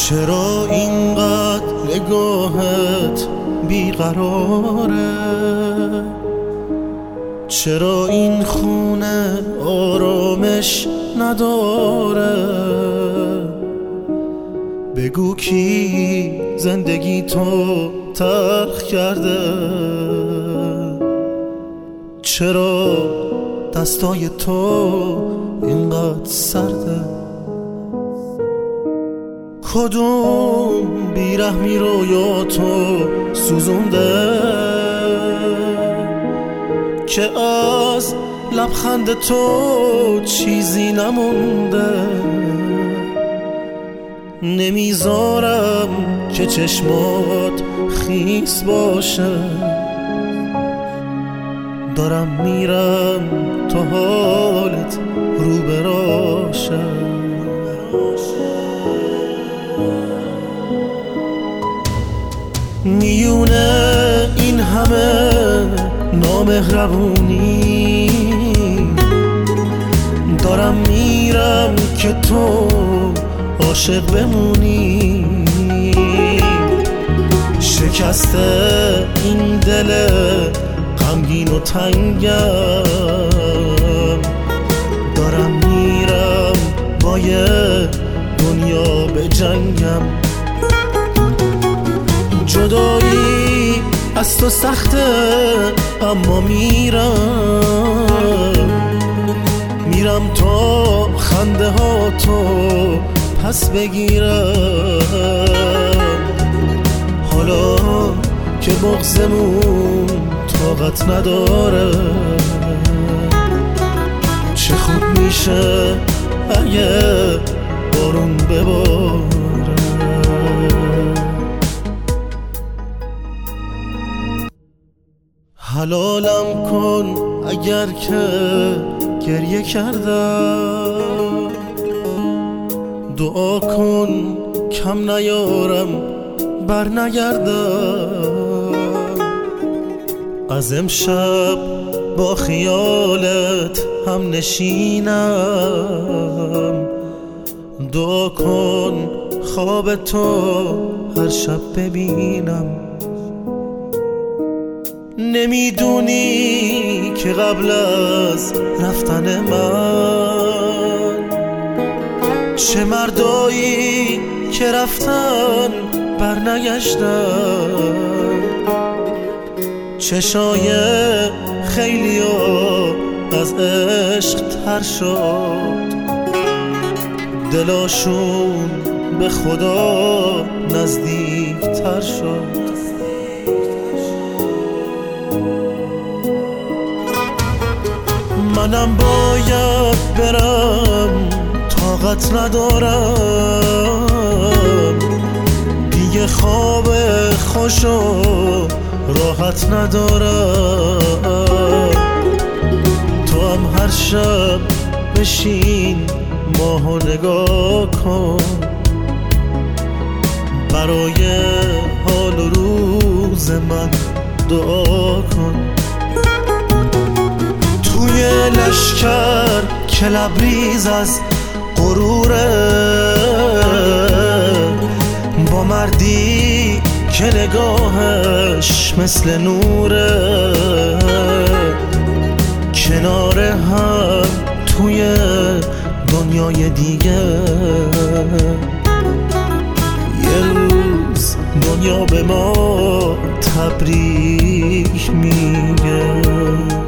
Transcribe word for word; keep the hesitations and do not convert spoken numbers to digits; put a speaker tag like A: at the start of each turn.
A: چرا اینقدر نگاهت بیقراره؟ چرا این خونه آرامش نداره؟ بگو کی زندگی تو تلخ کرده؟ چرا دستای تو اینقدر سرده؟ کدوم بیرحمی رو تو سوزونده که از لبخند تو چیزی نمونده؟ نمیذارم که چشمات خیس باشه، دارم میرم تا حالت رو براشه. میونه این همه نامهربونی، دارم میرم که تو عاشق بمونی. شکسته این دل غمگین و تنگم، دارم میرم با یه دنیا به جنگم. جدایی از تو سخته اما میرم، میرم تا خنده ها تو پس بگیرم. حالا که بغضمون طاقت نداره، چه خوب میشه اگه بارون بباره. حلالم کن اگر که گریه کردم، دعا کن کم نیارم بر نگردم. از امشب با خیالت هم نشینم، دعا کن خواب تو هر شب ببینم. نمیدونی که قبل از رفتن من چه مردایی که رفتن برنگشتن. چشای خیلی ها از عشق تر شد، دلاشون به خدا نزدیک تر شد. منم باید برم، طاقت ندارم دیگه، خواب خوش و راحت ندارم. تو هم هر شب بشین ماهو نگاه کن، برای حال و روز من دعا کن. توی لشکر که لبریز از غروره، با مردی که نگاهش مثل نوره، کنار هم توی دنیای دیگه. یه روز دنیا به ما تبریک میگه.